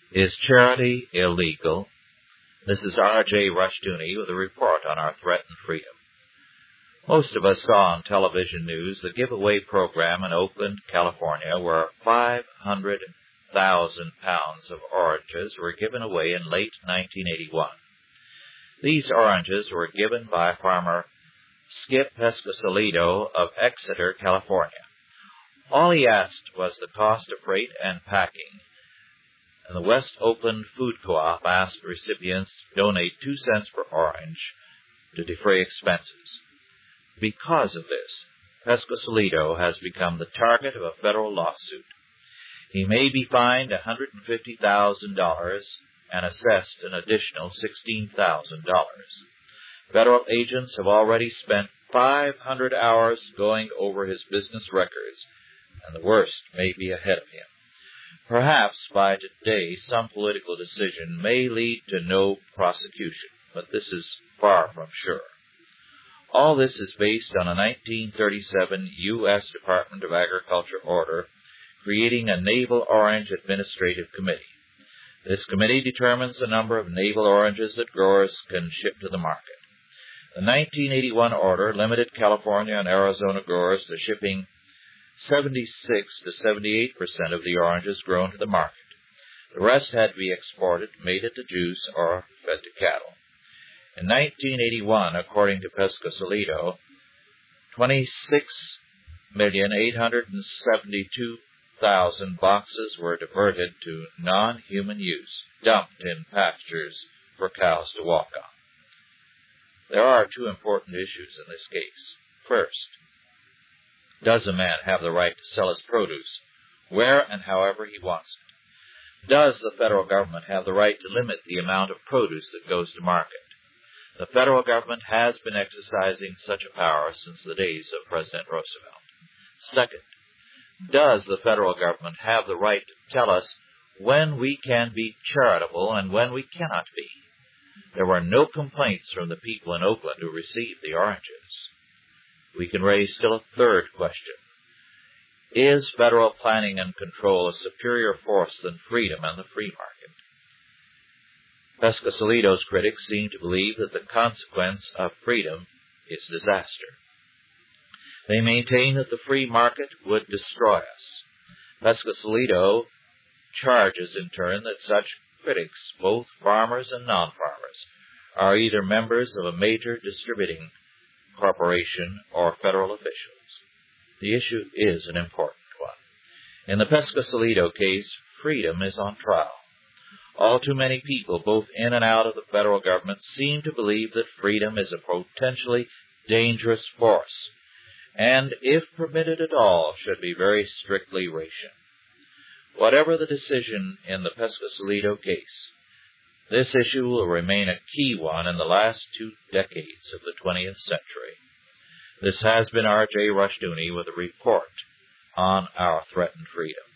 Is charity illegal? This is R.J. Rushdoony with a report on our threatened freedom. Most of us saw on television news the giveaway program in Oakland, California, where 500,000 pounds of oranges were given away in late 1981. These oranges were given by farmer Skip Pescosolido of Exeter, California. All he asked was the cost of freight and packing, and the West Oakland Food Co-op asked recipients to donate 2 cents per orange to defray expenses. Because of this, Pescosolido has become the target of a federal lawsuit. He may be fined $150,000 and assessed an additional $16,000. Federal agents have already spent 500 hours going over his business records, and the worst may be ahead of him. Perhaps by today some political decision may lead to no prosecution, but this is far from sure. All this is based on a 1937 U.S. Department of Agriculture order creating a Navel Orange Administrative Committee. This committee determines the number of navel oranges that growers can ship to the market. The 1981 order limited California and Arizona growers to shipping 76 to 78% of the oranges grown to the market. The rest had to be exported, made into juice, or fed to cattle. In 1981, according to Pescosolido, 26,872,000 boxes were diverted to non-human use, dumped in pastures for cows to walk on. There are 2 important issues in this case. First, does a man have the right to sell his produce where and however he wants it? Does the federal government have the right to limit the amount of produce that goes to market? The federal government has been exercising such a power since the days of President Roosevelt. Second, does the federal government have the right to tell us when we can be charitable and when we cannot be? There were no complaints from the people in Oakland who received the oranges. We can raise still a third question. Is federal planning and control a superior force than freedom and the free market? Pescosolido's critics seem to believe that the consequence of freedom is disaster. They maintain that the free market would destroy us. Pescosolido charges in turn that such critics, both farmers and non-farmers, are either members of a major distributing corporation or federal officials. The issue is an important one. In the Pescosolido case, freedom is on trial. All too many people, both in and out of the federal government, seem to believe that freedom is a potentially dangerous force, and, if permitted at all, should be very strictly rationed. Whatever the decision in the Pescosolido case, this issue will remain a key one in the last 2 decades of the 20th century. This has been R.J. Rushdoony with a report on our threatened freedom.